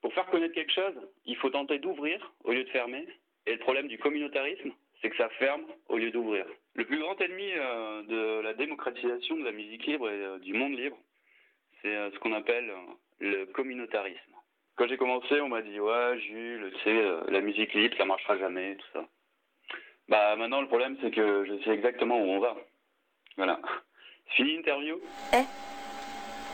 Pour faire connaître quelque chose, il faut tenter d'ouvrir au lieu de fermer. Et le problème du communautarisme, c'est que ça ferme au lieu d'ouvrir. Le plus grand ennemi de la démocratisation de la musique libre et du monde libre, c'est ce qu'on appelle le communautarisme. Quand j'ai commencé, on m'a dit « Ouais, Jules, tu sais, la musique libre, ça marchera jamais, tout ça. » Bah maintenant, le problème, c'est que je sais exactement où on va. Voilà. C'est fini l'interview ? Quoi ?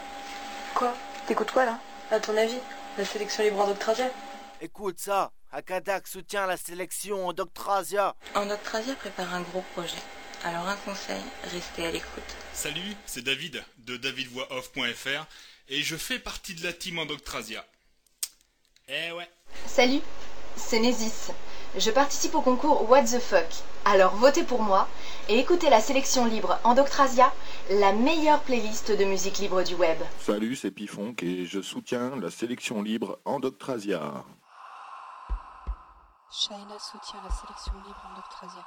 T'écoutes quoi, là ? À ton avis ? La sélection libre Endoctrasia ? Écoute ça, Akadak soutient la sélection Endoctrasia. Endoctrasia prépare un gros projet. Alors un conseil, restez à l'écoute. Salut, c'est David de davidvoixoff.fr et je fais partie de la team Endoctrasia. Eh ouais. Salut, c'est Nésis. Je participe au concours What the Fuck. Alors votez pour moi et écoutez la sélection libre Endoctrasia, la meilleure playlist de musique libre du web. Salut, c'est Pifonk et je soutiens la sélection libre Endoctrasia. Shaina soutient la sélection libre Endoctrasia.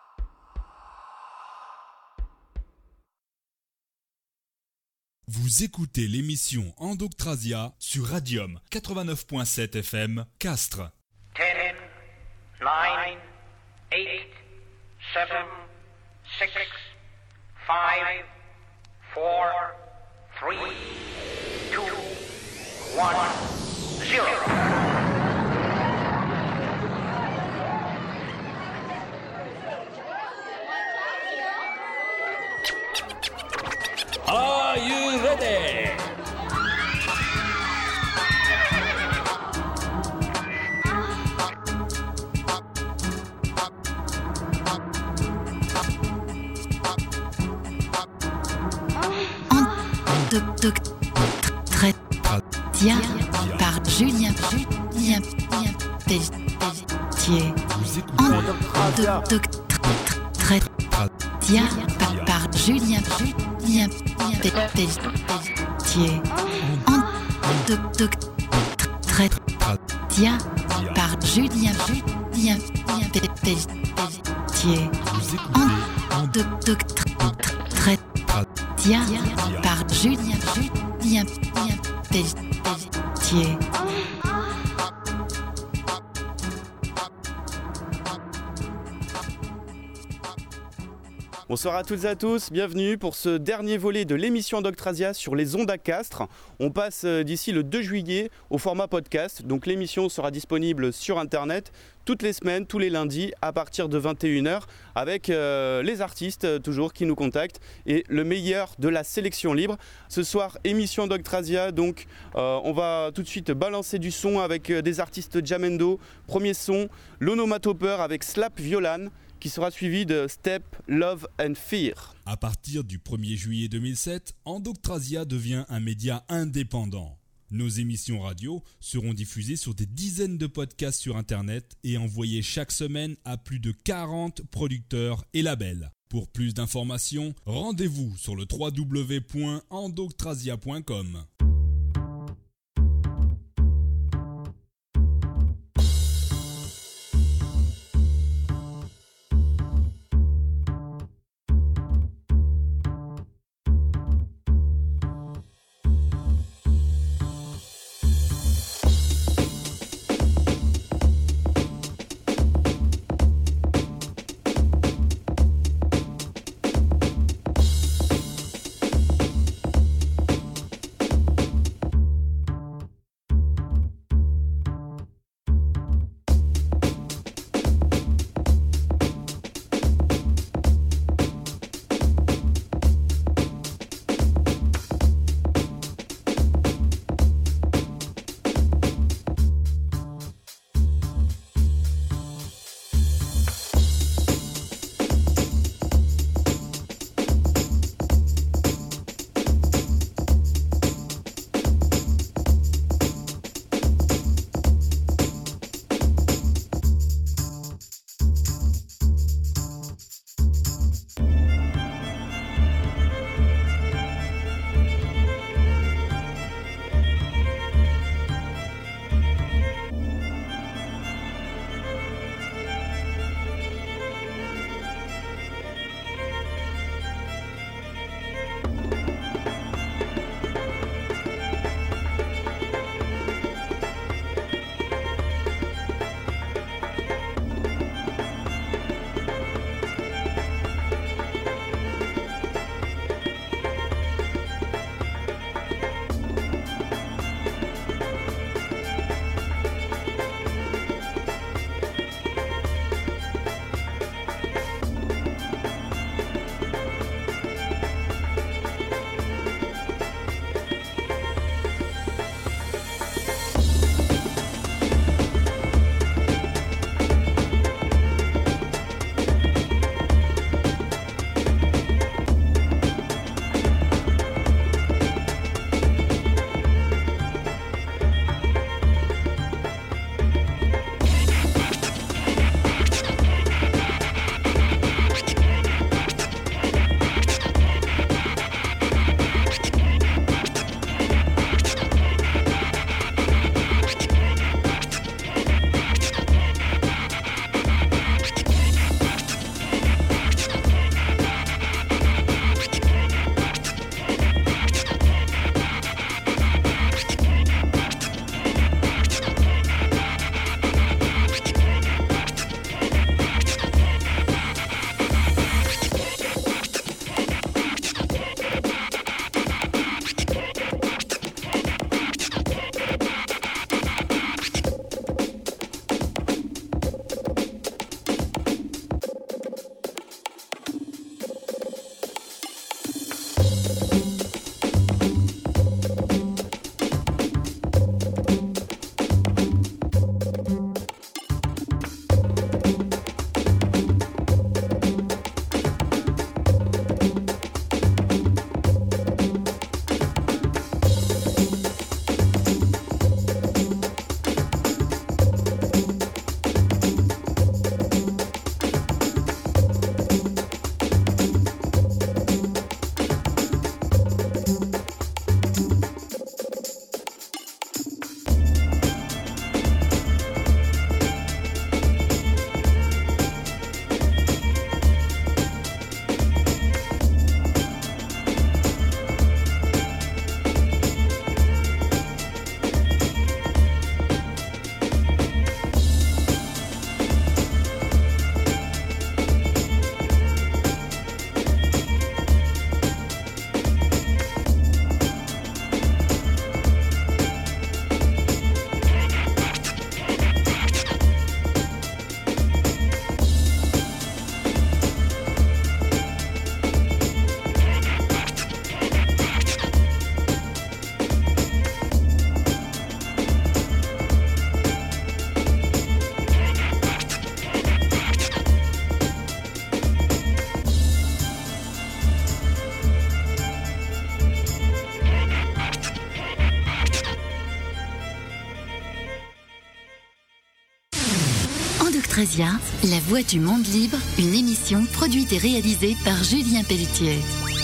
Vous écoutez l'émission Endoctrasia sur Radium 89.7 FM Castres. 10, 9, 8, 7, 6, 5, 4, 3, 2, 1, 0. Are you ready? Endoctrasia par Julien Pelletier. Endoctrasia par Julien Pelletier. Endoctrasia par Julien Pelletier. Endoctrasia par Julien Pelletier. Bonsoir à toutes et à tous, bienvenue pour ce dernier volet de l'émission Endoctrasia sur les ondes à Castres. On passe d'ici le 2 juillet au format podcast, donc l'émission sera disponible sur internet toutes les semaines, tous les lundis à partir de 21h avec les artistes toujours qui nous contactent et le meilleur de la sélection libre. Ce soir, émission Endoctrasia, donc on va tout de suite balancer du son avec des artistes Jamendo. Premier son, l'onomatopeur avec Slap Violan, qui sera suivi de Step, Love and Fear. À partir du 1er juillet 2007, Endoctrasia devient un média indépendant. Nos émissions radio seront diffusées sur des dizaines de podcasts sur Internet et envoyées chaque semaine à plus de 40 producteurs et labels. Pour plus d'informations, rendez-vous sur le www.endoctrasia.com. Endoctrasia, la voix du monde libre, une émission produite et réalisée par Julien Pelletier.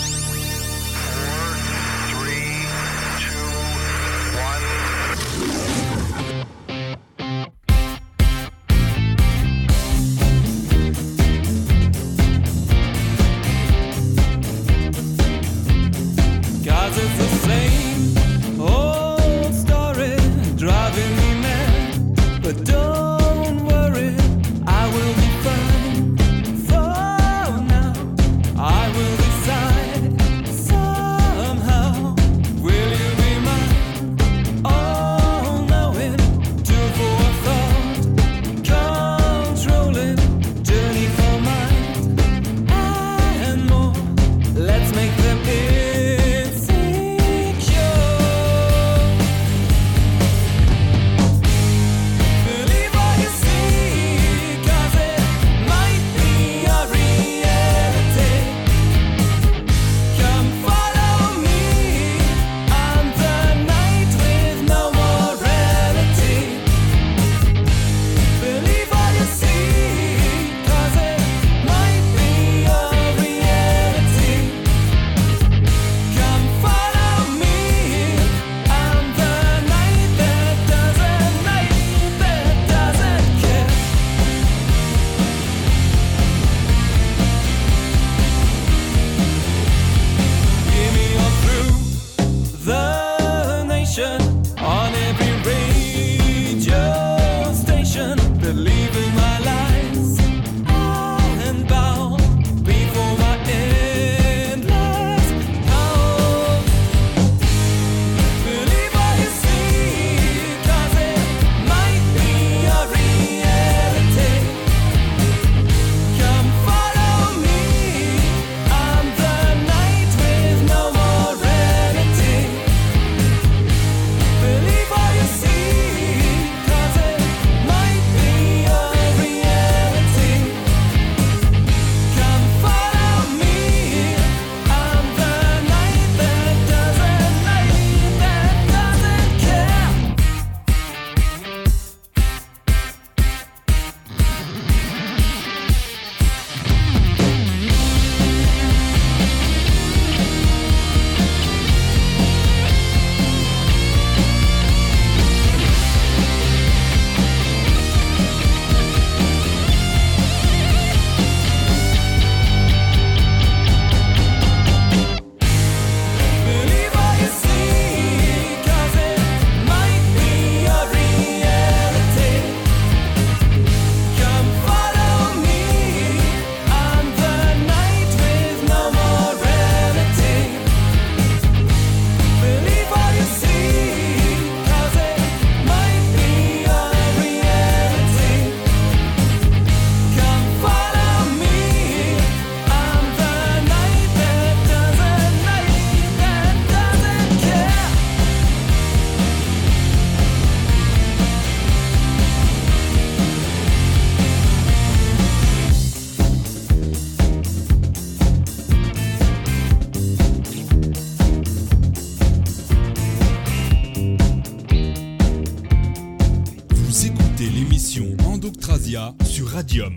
Sur Radium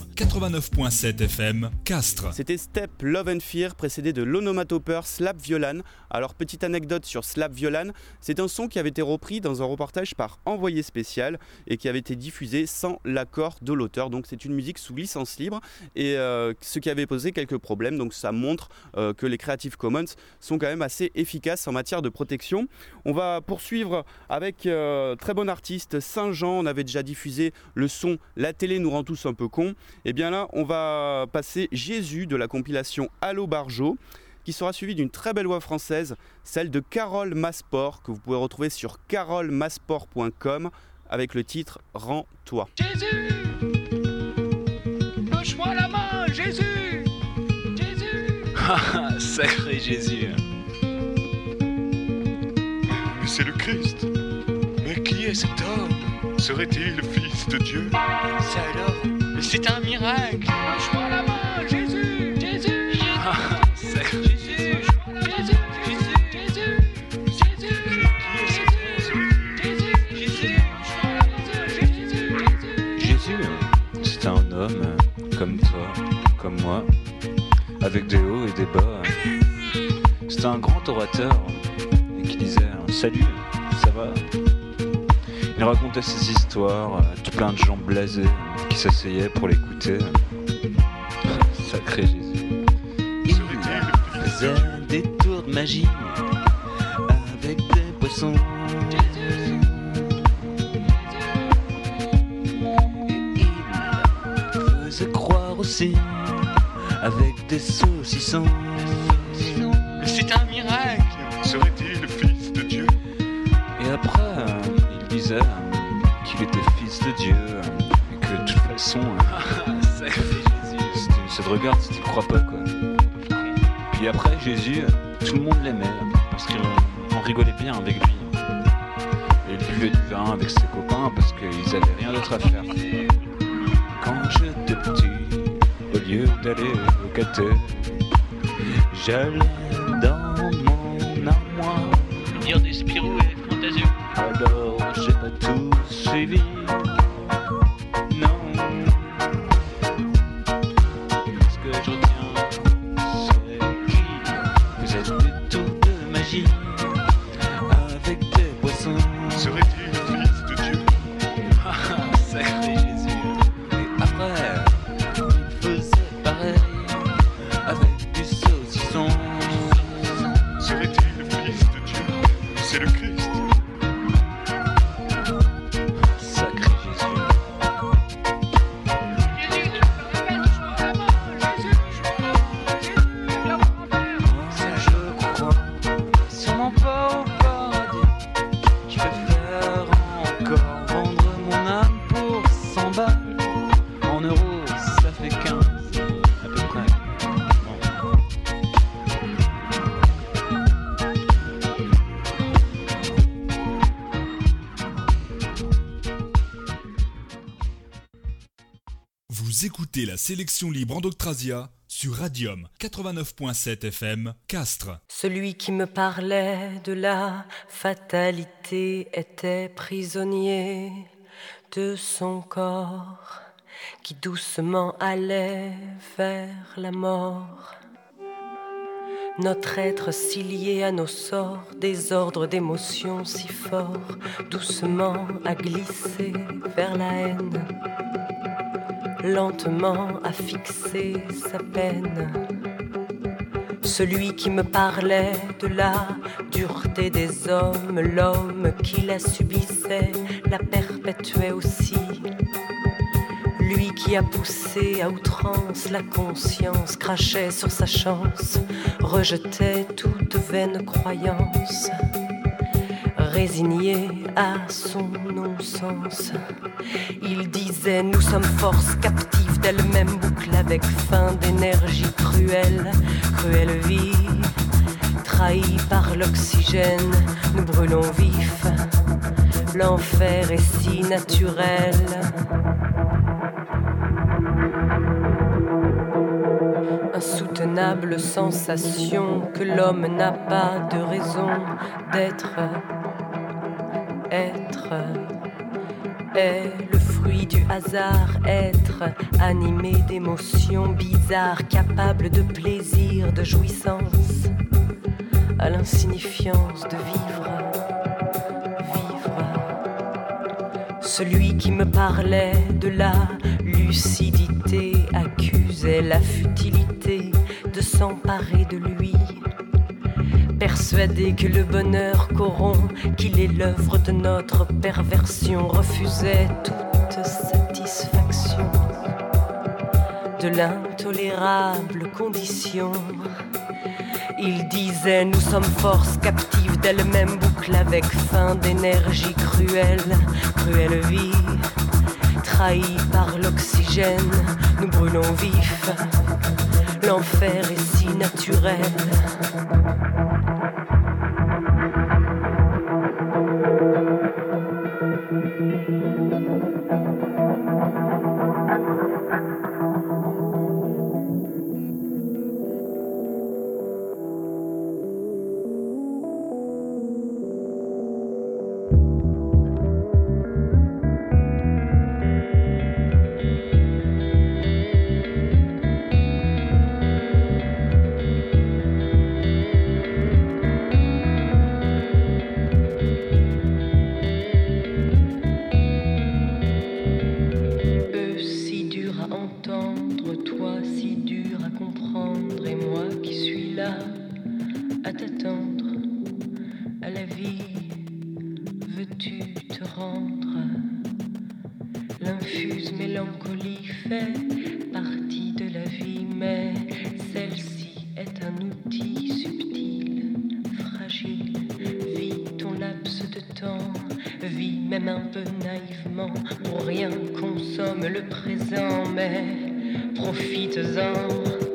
89.7 FM, Castres. C'était Step, Love and Fear, précédé de l'onomatopeur Slap Violan. Alors, petite anecdote sur Slap Violan, c'est un son qui avait été repris dans un reportage par Envoyé Spécial et qui avait été diffusé sans l'accord de l'auteur. Donc, c'est une musique sous licence libre et ce qui avait posé quelques problèmes. Donc, ça montre que les Creative Commons sont quand même assez efficaces en matière de protection. On va poursuivre avec très bon artiste Saint-Jean. On avait déjà diffusé le son La télé nous rend tous un peu cons. Et bien là, on va passer Jésus de la compilation Allo Barjo, qui sera suivi d'une très belle voix française, celle de Carole Masport, que vous pouvez retrouver sur carolemasport.com avec le titre Rends-toi. Jésus, lâche-moi la main, Jésus, Jésus. Sacré Jésus. Mais c'est le Christ. Mais qui est cet homme? Serait-il le Fils de Dieu? Ça alors? C'est un miracle. Lâche-moi la main, Jésus, Jésus. Sacré Jésus, Jésus, Jésus, Jésus, Jésus, Jésus, c'est un avec des hauts et des bas. C'était un grand orateur et qui disait « Salut, ça va ?» Il racontait ses histoires à tout plein de gens blasés qui s'asseyaient pour l'écouter. Sacré Jésus. Il faisait des tours de magie avec des poissons. Et il faisait croire aussi avec des saucissons. Mais c'est un miracle. Serait-il le fils de Dieu? Et après, il disait qu'il était fils de Dieu et que de toute façon, Sacré Jésus. ça te regarde si tu crois pas, quoi. Puis après, Jésus, tout le monde l'aimait parce qu'on rigolait bien avec lui. Et il buvait du vin avec ses copains parce qu'ils avaient rien d'autre à faire. Quand j'étais petit, au lieu d'aller au caté, j'allais dans mon armoire Lire des Spirou et Fantasio. Alors j'ai pas tout suivi. Non. Ce que je retiens, c'est qu'il faisait des tours de magie avec des poissons. Serait-il le fils de Dieu? Sacré Jésus. Et après, il faisait pareil avec du saucisson. Serait-il le fils de Dieu? C'est le Christ. Sacré Jésus. Je crois sûrement pas au paradis. Je préfère encore vendre mon âme pour 100 balles. En euros, ça fait 15 à peu près. Vous écoutez la sélection libre Endoctrasia sur Radium 89.7 FM, Castres. Celui qui me parlait de la fatalité était prisonnier de son corps qui doucement allait vers la mort. Notre être si lié à nos sorts, désordre d'émotions si fort, doucement a glissé vers la haine, lentement a fixé sa peine. Celui qui me parlait de la dureté des hommes, l'homme qui la subissait, la perpétuait aussi. Lui qui a poussé à outrance la conscience, crachait sur sa chance, rejetait toute vaine croyance. Résigné à son non-sens, il disait nous sommes force captive d'elle-même, boucle avec fin d'énergie cruelle, cruelle vie, trahie par l'oxygène, nous brûlons vif, l'enfer est si naturel. Insoutenable sensation que l'homme n'a pas de raison d'être. Être est le fruit du hasard, être animé d'émotions bizarres, capable de plaisir, de jouissance, à l'insignifiance de vivre. Celui qui me parlait de la lucidité accusait la futilité de s'emparer de lui. Persuadé que le bonheur corrompt, qu'il est l'œuvre de notre perversion, refusait toute satisfaction de l'intolérable condition. Il disait nous sommes force captive d'elle-même, boucle avec fin d'énergie cruelle, cruelle vie, trahie par l'oxygène, nous brûlons vif, l'enfer est si naturel. te rendre. L'infuse mélancolie fait partie de la vie, mais celle-ci est un outil subtil, fragile. Vis ton laps de temps, vis même un peu naïvement. Pour rien consomme le présent, mais profites-en.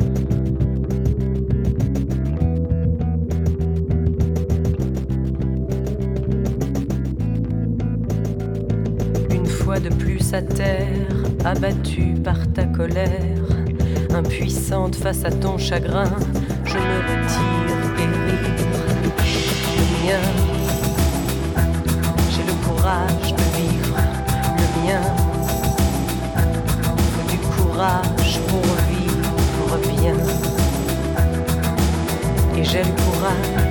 De plus à terre, abattue par ta colère, impuissante face à ton chagrin, je me retire guérir le mien. J'ai le courage de vivre le mien. Faut du courage pour vivre bien. Et j'ai le courage.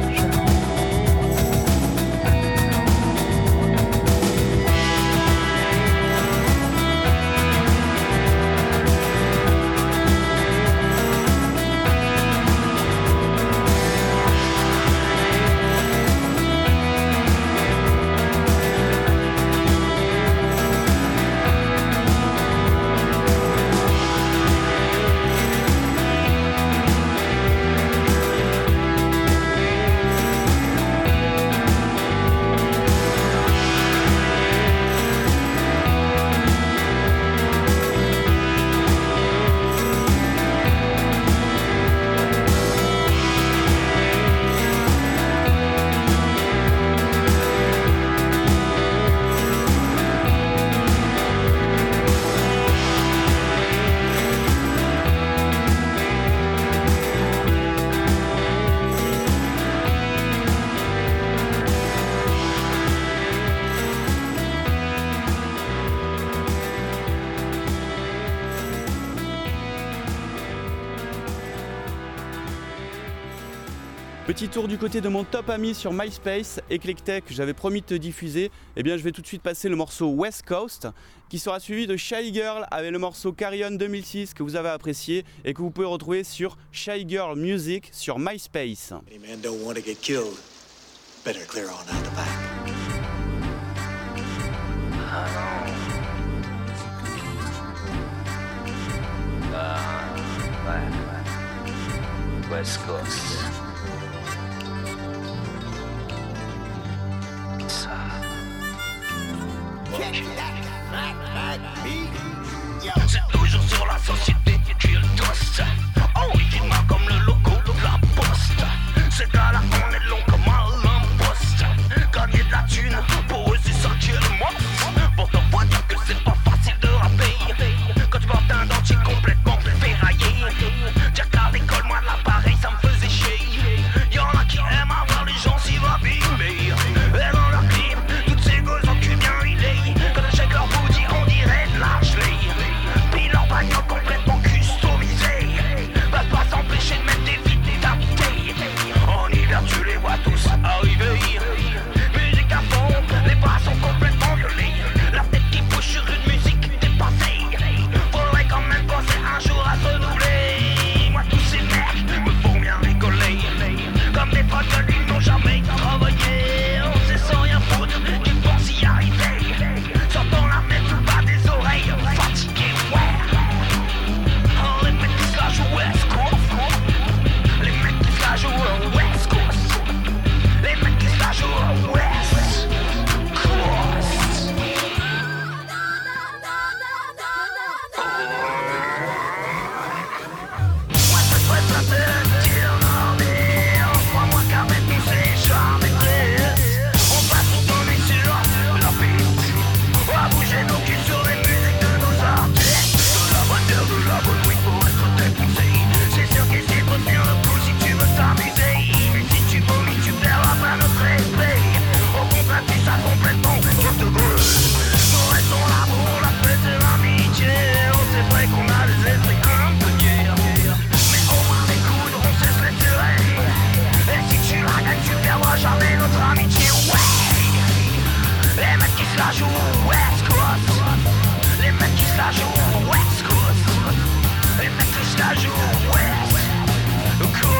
Petit tour du côté de mon top ami sur MySpace, Eclectech, j'avais promis de te diffuser. Eh bien, je vais tout de suite passer le morceau West Coast, qui sera suivi de Shy Girl avec le morceau Carry On 2006 que vous avez apprécié et que vous pouvez retrouver sur Shy Girl Music sur MySpace. Any man don't want to get killed. Better clear on out the back. West Coast. C'est toujours sur la société qui le toast. Original comme le logo de la poste. C'est à la on est long comme un lamposte. Gagner de la thune, pour eux c'est ça qui est le mot. Pourtant faut dire que c'est pas facile de rapper. Quand tu portes un dentier complètement ferraillé. Dire qu'à l'école moi de l'appareil ça me faisait chier. Y'en a qui aiment avoir les gens si abîmés. Et dans leur clip, toutes ces gosses en cul bien huilées. Quand elles shake leur booty on dirait de l'Ashley. Puis leur bagnole complètement customisée. Va pas s'empêcher de mettre des vides d'invités. En hiver tu les vois tous arriver. Musique à fond, les bras sont complètement violés. La tête qui bouge sur une musique dépassée. Faudrait quand même penser un jour à se renouveler. Moi tous ces mecs me font bien rigoler. Comme des potes ils n'ont jamais travaillé. On sait sans rien foutre qu'ils pensent y arriver. Sortant la même tout bas des oreilles fatiguées, ouais. Oh, les mecs qui se la jouent West Coast. Les mecs qui se la jouent West Coast. Les mecs qui se la jouent West Coast. Moi je souhaite la tête dire non. Crois-moi qu'avec nous c'est jamais triste. On passe tout en nuit sur la piste. On va bouger nos culs sur les musiques de nos artistes. De la bonne bière, de la bonne weed pour être dépensé. C'est sûr qu'essayer de retenir le coup si tu veux t'amuser. Mais si tu vomis tu perdras pas notre respect. Au contraire tu seras complètement sur te gueule. Nous restons là pour la fête et l'amitié. On sait vrai qu'on a des esprits un peu niais. Mais au moins les coudes on sait se les tirer. Et si tu la gagnes tu perdras jamais notre amitié. Ouais. Les mecs qui se la jouent West Coast. Les mecs qui se la jouent West Coast. Les mecs qui se la jouent West Coast.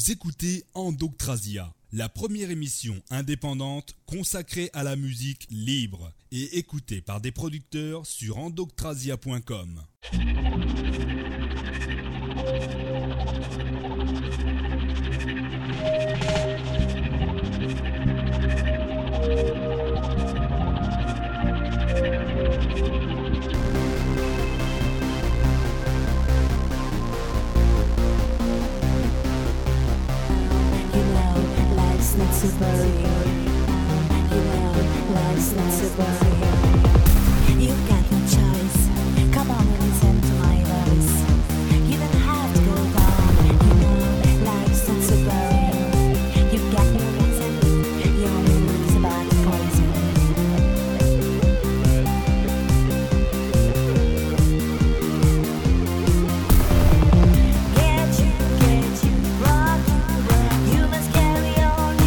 Vous écoutez Endoctrasia, la première émission indépendante consacrée à la musique libre et écoutée par des producteurs sur endoctrasia.com. Not so boring, you know, life's not so boring. You've got no choice, come on and listen to my voice. You don't have to go down, you know, life's not so boring. You've got no reason, your mood is about poison. Get you, rock you, you must carry on.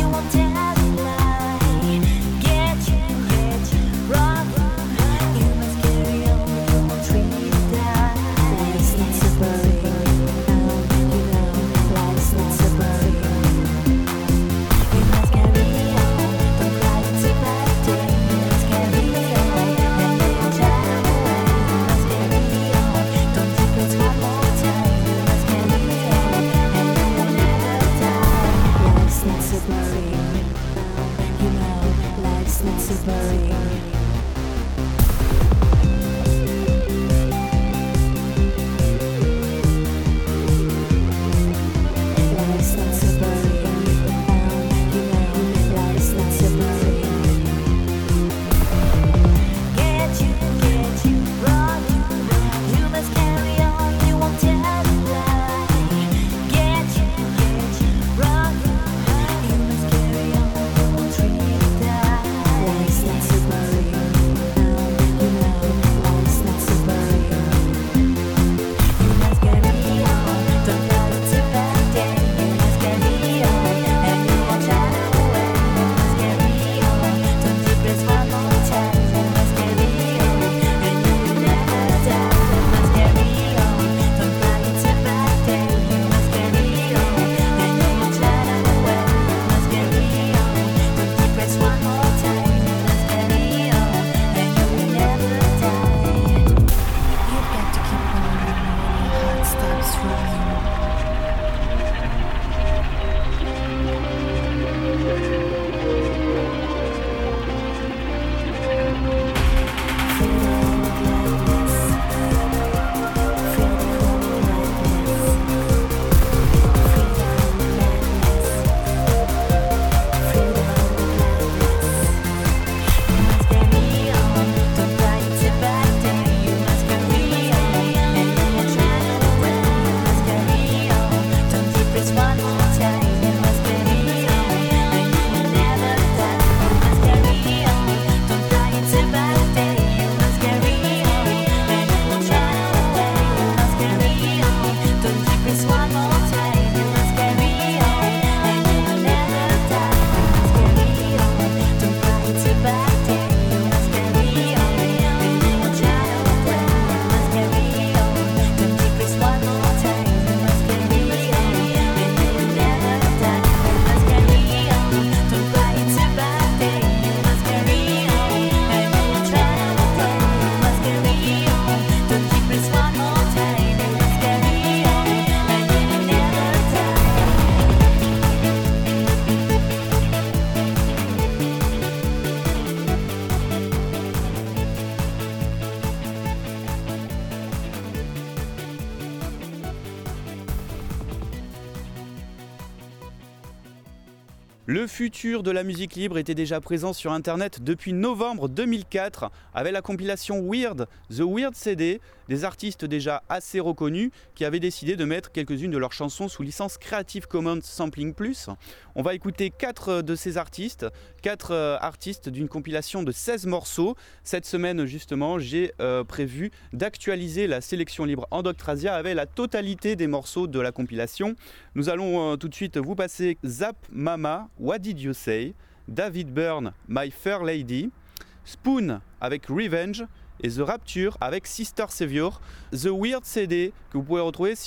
Le futur de la musique libre était déjà présent sur internet depuis novembre 2004 avec la compilation Weird, The Weird CD, des artistes déjà assez reconnus qui avaient décidé de mettre quelques-unes de leurs chansons sous licence Creative Commons Sampling Plus. On va écouter 4 de ces artistes, 4 artistes d'une compilation de 16 morceaux. Cette semaine justement, j'ai prévu d'actualiser la sélection libre Endoctrasia avec la totalité des morceaux de la compilation. Nous allons tout de suite vous passer Zap Mama, What Did You Say, David Byrne, My Fair Lady, Spoon avec Revenge et The Rapture avec Sister Savior. The Weird CD que vous pouvez retrouver sur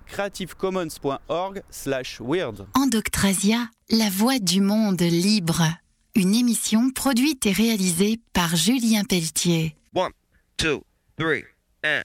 creativecommons.org/weird. Endoctrasia, la voix du monde libre. Une émission produite et réalisée par Julien Pelletier. 1, 2, 3, 1.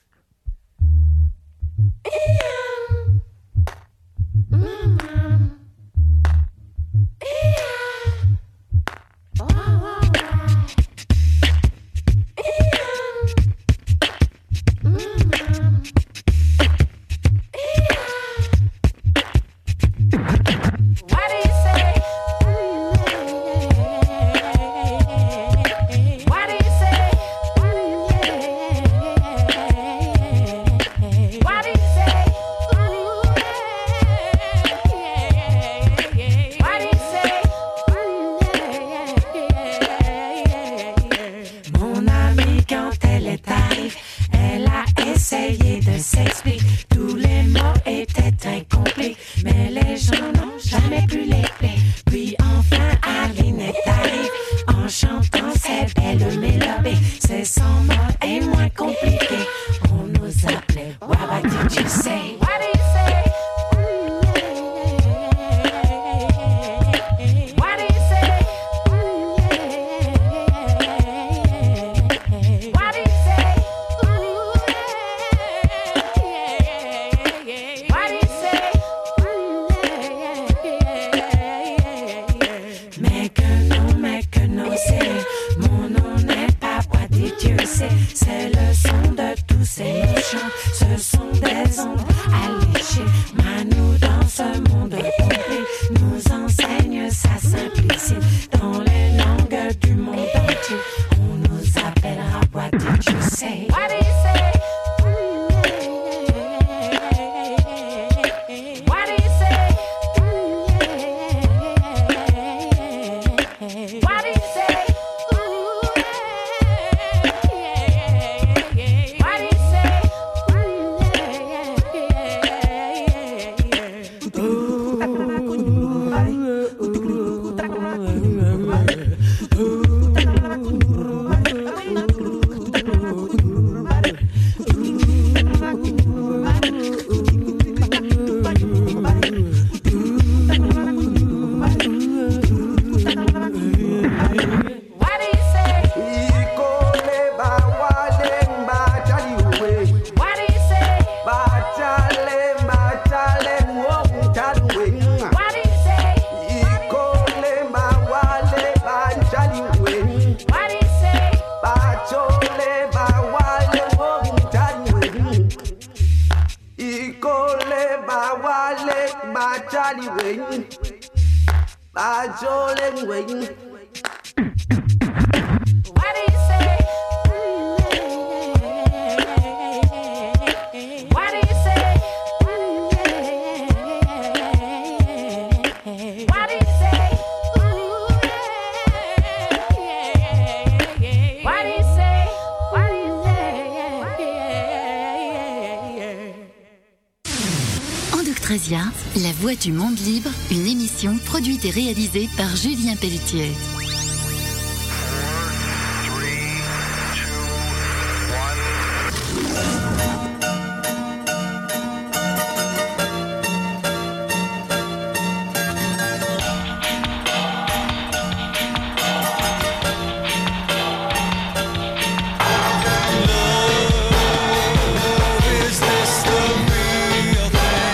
La voix du monde libre, une émission produite et réalisée par Julien Pelletier.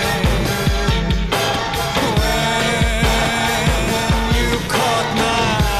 Caught my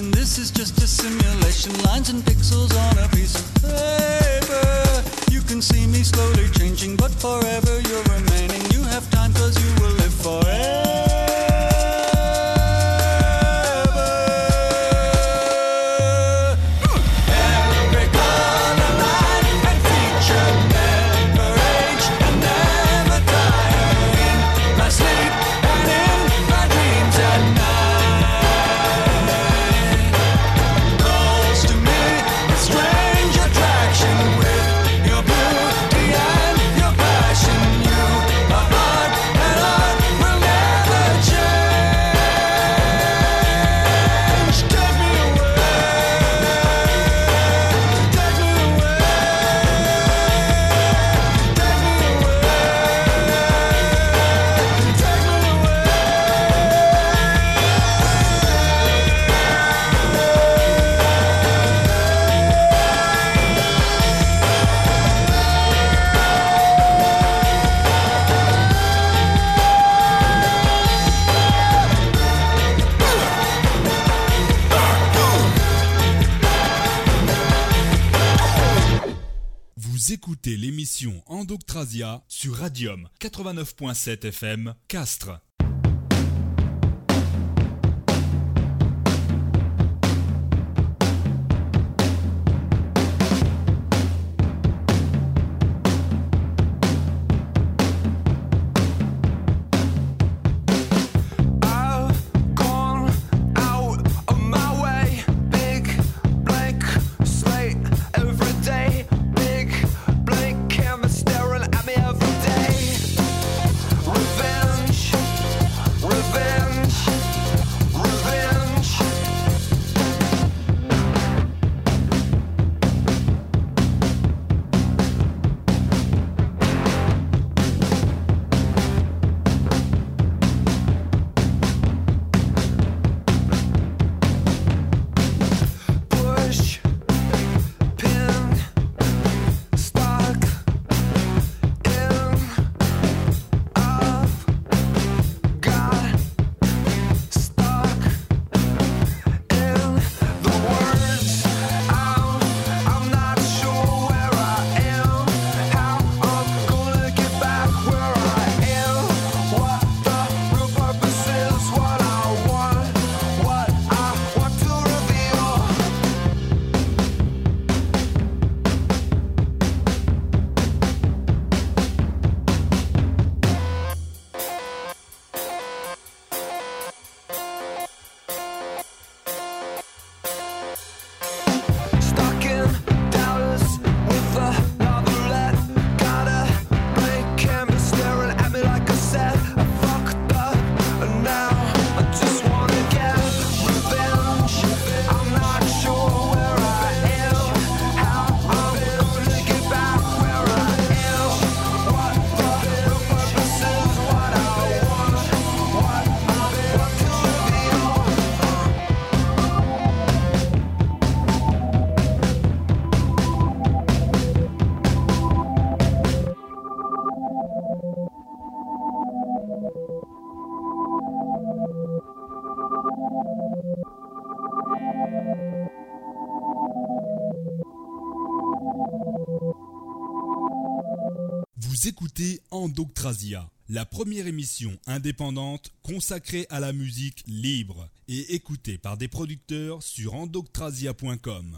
sensation. This is just a simulation. Lines and pixels on a piece of paper. You can see me slowly changing, but forever you're remaining. You have time 'cause you will live forever. Écoutez l'émission Endoctrasia sur Radium 89.7 FM Castres. Vous écoutez Endoctrasia, la première émission indépendante consacrée à la musique libre et écoutée par des producteurs sur endoctrasia.com.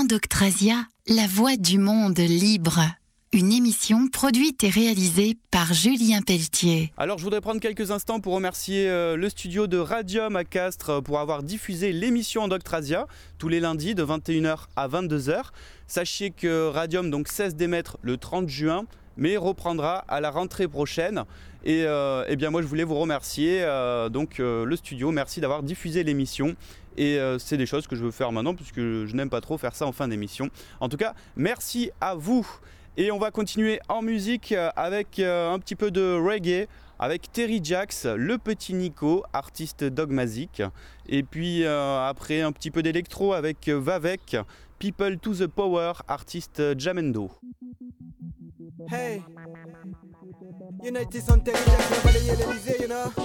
Endoctrasia, la voix du monde libre. Une émission produite et réalisée par Julien Pelletier. Alors je voudrais prendre quelques instants pour remercier le studio de Radium à Castres pour avoir diffusé l'émission Endoctrasia tous les lundis de 21h à 22h. Sachez que Radium donc cesse d'émettre le 30 juin mais reprendra à la rentrée prochaine. Et bien moi je voulais vous remercier le studio, merci d'avoir diffusé l'émission. Et c'est des choses que je veux faire maintenant puisque je n'aime pas trop faire ça en fin d'émission. En tout cas, merci à vous. Et on va continuer en musique avec un petit peu de reggae avec Terry Jacks, le petit Nico, artiste Dogmazic. Et puis après un petit peu d'électro avec Vavek, People to the Power, artiste Jamendo. Hey, you know this on Terry Jacks, nobody l'Elysée, you know.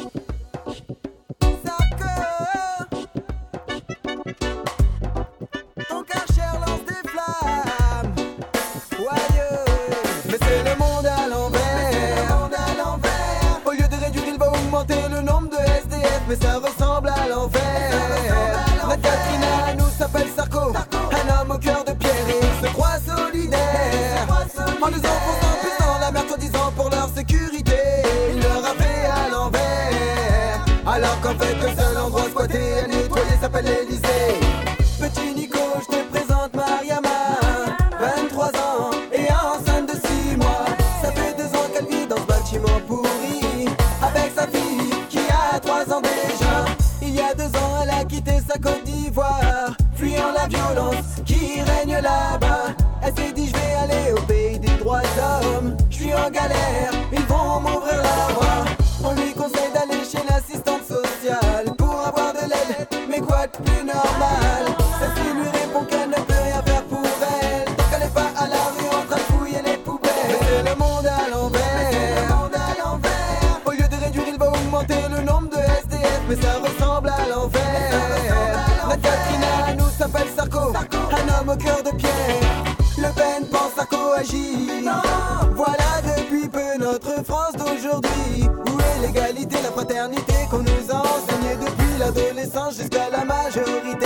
Ton Karcher lance des flammes. Mais c'est le monde à l'envers. Au lieu de réduire, il va augmenter le nombre de SDF. Mais ça ressemble à l'envers. La Katrina nous s'appelle Sarko. Un homme au cœur de pierre et il se croit solidaire. En les enfonçant plus dans la merde, en disant pour leur sécurité. Il leur a fait à l'envers. Alors qu'en fait le seul endroit squatté à nettoyer s'appelle l'Elysée. Petit Nico, je te présente Mariama, 23 ans et enceinte de 6 mois. Ça fait 2 ans qu'elle vit dans ce bâtiment pourri avec sa fille qui a 3 ans déjà. Il y a 2 ans elle a quitté sa Côte d'Ivoire, fuyant la violence qui règne là-bas. Elle s'est dit je vais aller au pays des droits de l'homme. Je suis en galère, ils vont m'ouvrir la voie. On lui conseille d'aller chez l'assistante sociale pour avoir de l'aide, mais quoi de plus normal? Celle-ci lui répond qu'elle ne peut rien faire pour elle tant qu'elle est pas à la rue en train de fouiller les poubelles. Mais c'est le monde à l'envers. Au lieu de réduire, il va augmenter le nombre de SDF, mais ça ressemble à l'envers. La Katrina nous s'appelle Sarko, un homme au cœur de pierre. Le Pen pense à coagir. Voilà depuis peu notre France d'aujourd'hui. Où est l'égalité, la fraternité qu'on nous a enseigné depuis l'adolescence jusqu'à la majorité.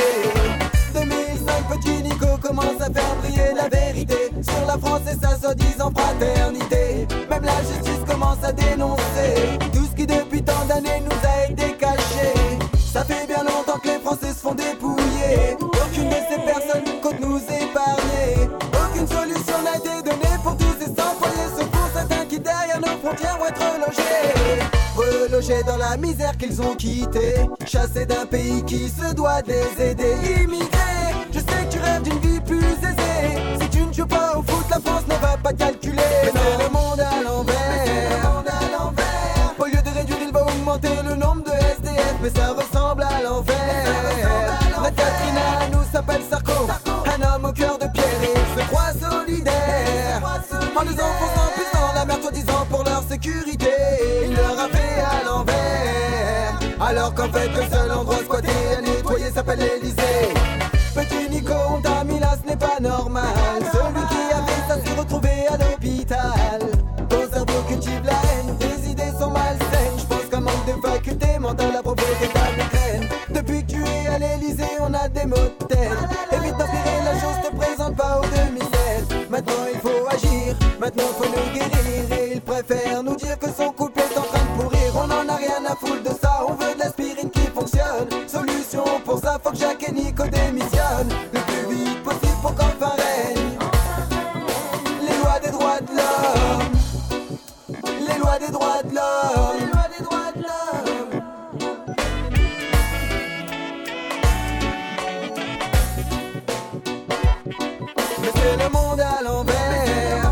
2005, petit Nico commence à faire briller la vérité sur la France et sa soi-disant fraternité. Même la justice commence à dénoncer tout ce qui depuis tant d'années nous a été caché. Ça fait bien longtemps que les Français se font dépouiller. Aucune de ces personnes compte nous épargner. Aucune solution n'a été donnée pour tous ces sans-foyers, sauf pour certains qui derrière nos frontières vont être relogés dans la misère qu'ils ont quittée, chassés d'un pays qui se doit de les aider. Immigrés, je sais que tu rêves d'une vie plus aisée. Si tu ne joues pas au foot, la France ne va pas calculer. Mais c'est le monde à l'envers. Au lieu de réduire, il va augmenter le nombre de SDF, mais ça ressemble à l'envers. La Katrina nous s'appelle Sarko, un homme au cœur de pierre et il se croit solidaire. En les enfonçant plus dans la merde, en disant pour leur sécurité, il leur a fait à l'envers. Alors qu'en fait le seul endroit squatté à nettoyer s'appelle l'Elysée. Petit Nico, on t'a mis là, ce n'est pas normal. Celui qui a fait ça s'est retrouvé à l'hôpital. Ton cerveau cultive la haine, tes idées sont malsaines. Je pense qu'un manque de faculté mentale a provoqué ta migraine. Depuis que tu es à l'Elysée, on a des mots de tête. Évite d'empirer la chose, te présente pas au demi-set. Maintenant il faut agir, maintenant faut le guérir. Et il préfère nous dire que son couple est en train de pourrir. On en a rien à foutre de ça, on veut de l'aspirine qui fonctionne. Solution pour ça, faut que Jacques et Nico démissionnent le plus vite possible pour qu'enfin règne les lois des droits de l'homme. Les lois des droits de l'homme. Les lois des droits de l'homme. Mais c'est le monde à l'envers.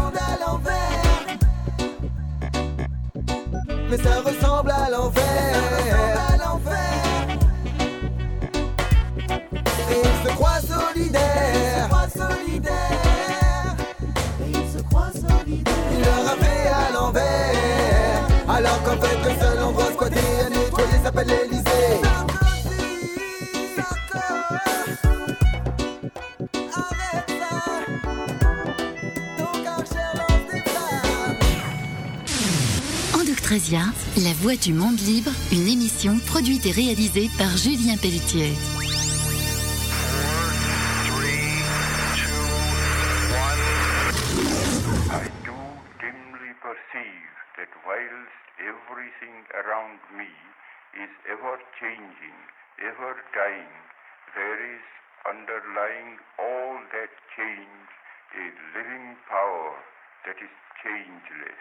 Mais ça ressemble à l'envers. Et il se croit solidaire. Il leur a fait à l'envers. Alors qu'en fait le seul endroit squatté à nettoyer s'appelle l'Elysée. Endoctrasia, la voix du monde libre, une émission produite et réalisée par Julien Pelletier. everything around me is ever changing, ever dying. There is underlying all that change a living power that is changeless.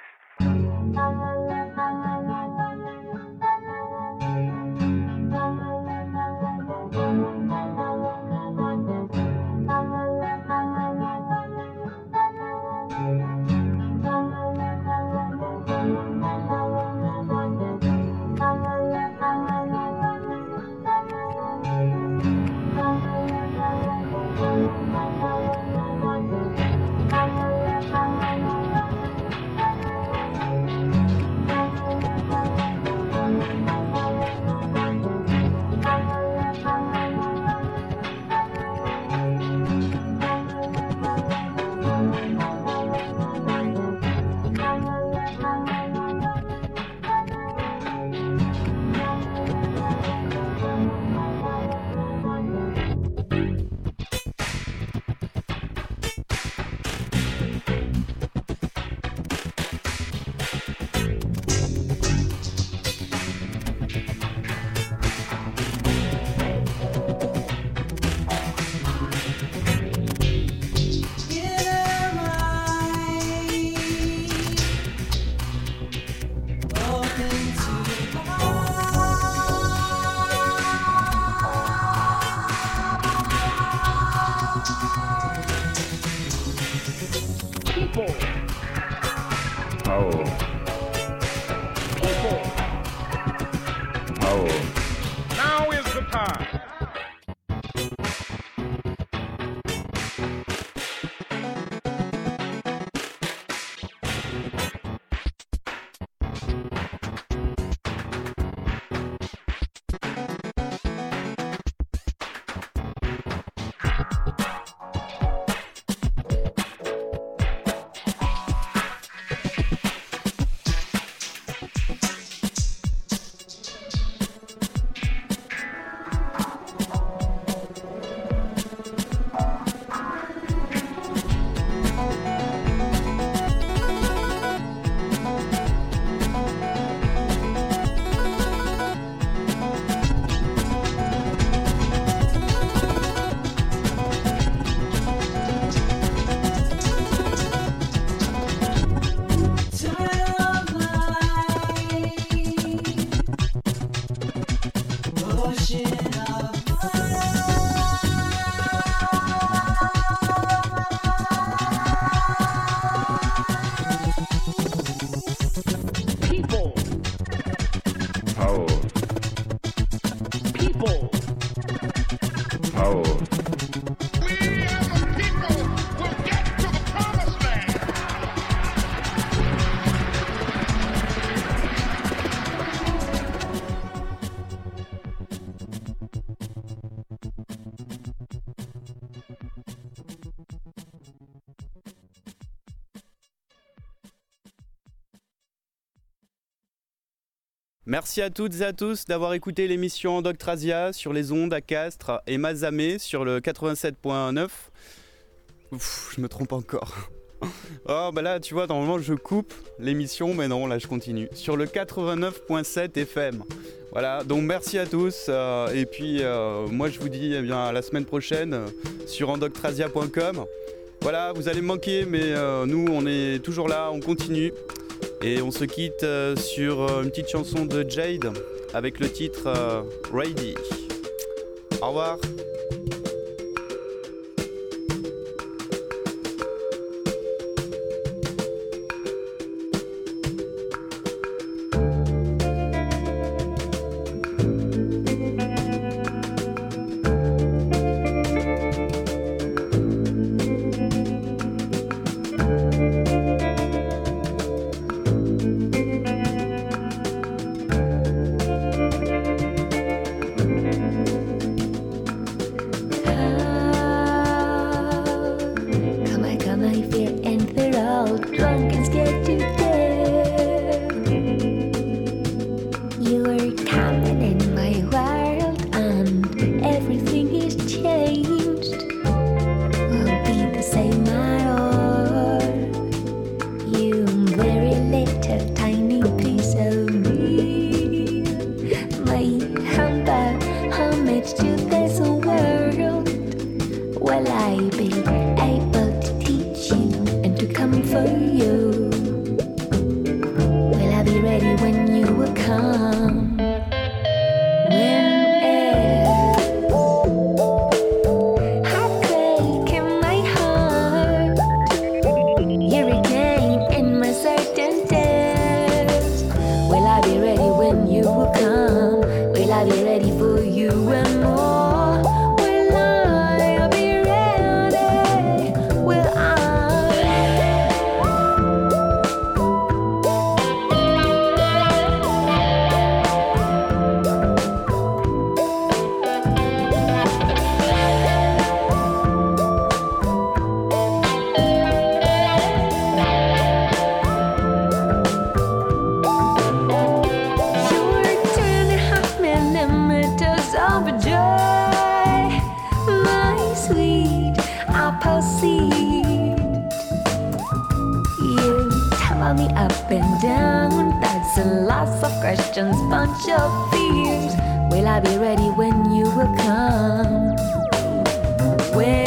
Now is the time. Merci à toutes et à tous d'avoir écouté l'émission Endoctrasia sur les ondes à Castres et Mazamet sur le 87.9. Je me trompe encore. Oh bah là tu vois, normalement je coupe l'émission, mais non, là je continue. Sur le 89.7 FM. Voilà, donc merci à tous. Et puis moi je vous dis à la semaine prochaine sur endoctrasia.com. Voilà, vous allez me manquer, mais nous on est toujours là, on continue. Et on se quitte sur une petite chanson de Jade avec le titre Ready. Au revoir. Very little tiny piece of me. and down. That's a lot of questions, bunch of fears. Will I be ready when you will come? When